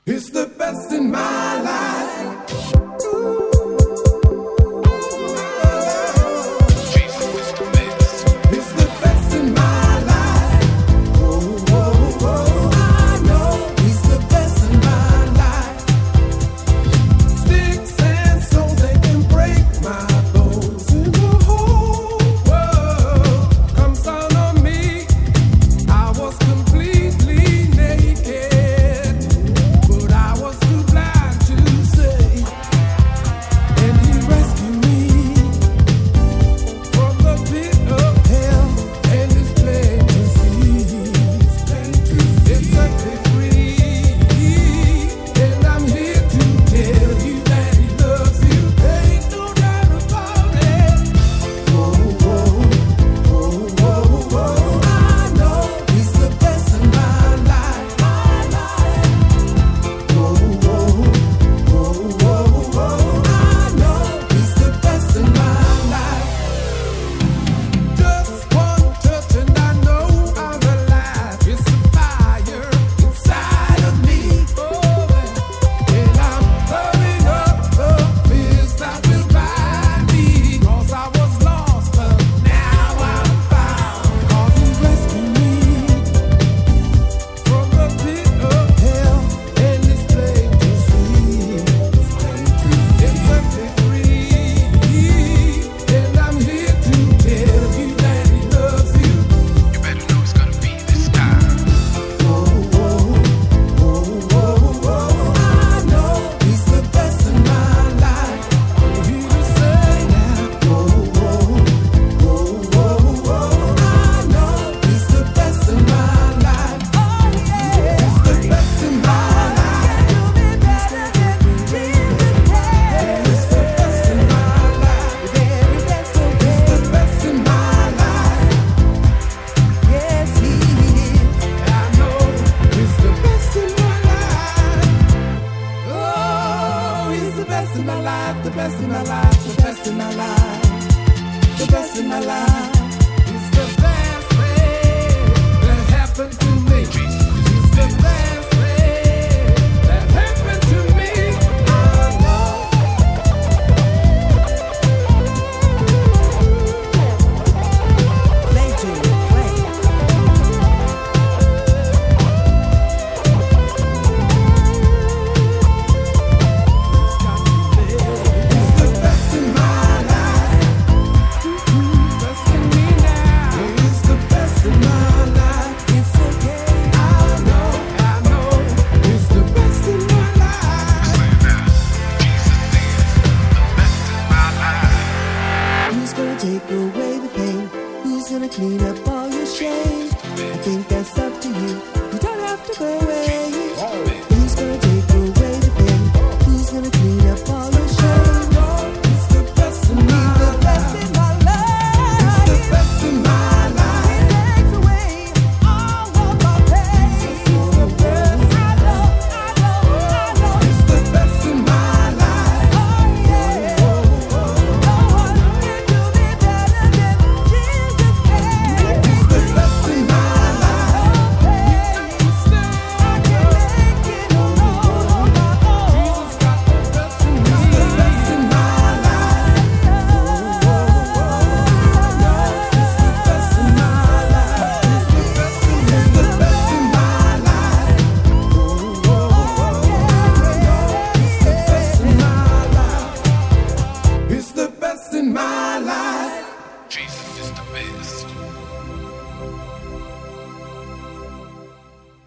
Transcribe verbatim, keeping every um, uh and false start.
It's the best in my life. It's the best in my life. Oh, oh, oh, I know he's the best in my life. Sticks and stones, they can break my bones. In the whole world comes down on me. I was completely naked, but I was too blind to say. And he rescued me from the pit of hell, and it's plain to see. It's plain to see. It's set me free, and I'm here to tell you that he loves you. Ain't no doubt about it. Oh, oh, oh, oh, oh. I know he's the best in my life. My life. Oh, oh, oh, oh, oh. I know he's the best in my life. Just one touch and I know I'm alive. It's a fire inside of me. Oh, and I'm burning up the fears that will bind me. 'Cause I was lost, but now I'm found. 'Cause he rescued me from the pit of hell, and it's plain to see. It's plain to see. It set me free, and I'm here to tell you that he loves you. You better know it's gonna be this time. Oh, oh, oh, oh, oh. I know he's the best in my life. I'm here to say now. Oh, oh, oh, oh, oh. I know he's the best in my life. Oh, yeah. He's the best in my life. You'll be better than Jesus can. He's the best in my life. Very best, so he's the best in my life. Yes, he is. I know he's the best in my life. Oh, he's the best in my life, the best in my life, the best in my life, the best in my life. He's the best thing that happened to me. He's the best thing that happened to me. I know. Play, Junior, play. He's the best in my life. Best in me now. He's the best in my life. It's okay. I know, I know. He's the best in my life. Say that. Jesus is the best in my life. Who's gonna take away the pain? Who's gonna clean up all your shame? I think that's up to you. You don't have to go away. Who's gonna take away the pain? Who's gonna clean up all your shame? He's the best in my Best in life. my life. He's the best in my life. He takes away all of my pain. He's the best. I know, I know, I know. He's the best in my life. Oh yeah. No one can do me better than Jesus can. He's the best in my life. I can make it on my own. Jesus got the best in me. He's the best in my life. He's the best in my life. He's the best in He's the best in my life. He's the best in my life. He's the best in my life. Jesus is the best.